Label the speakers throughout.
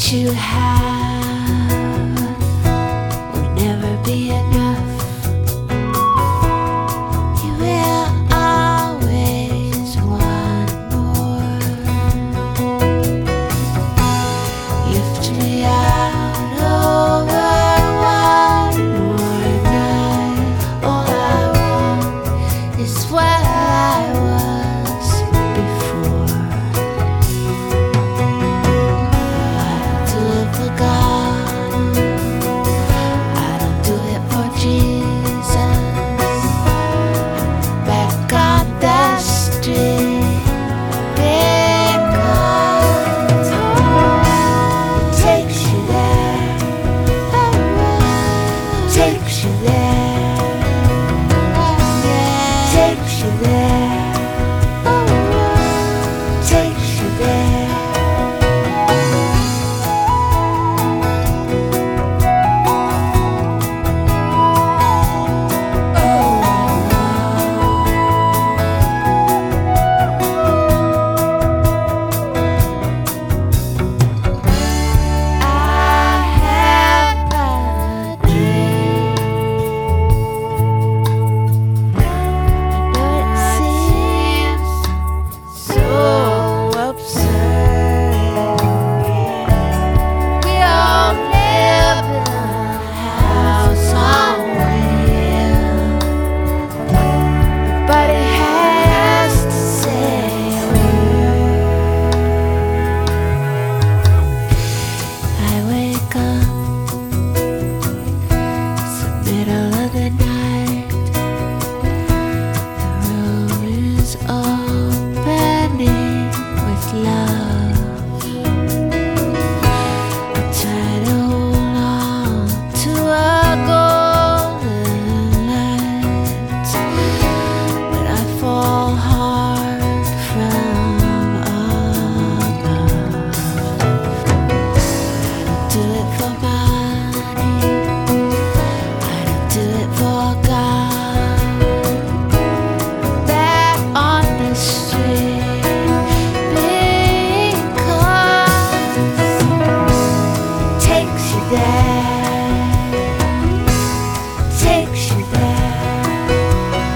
Speaker 1: you have will never be enough. You will always want more. Lift me out over one more night. All I want is what I was before. For God, I don't do it for Jesus. Back on the street, because it takes you there, takes you there, takes you there, takes you there.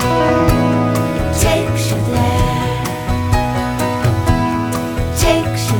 Speaker 1: Takes you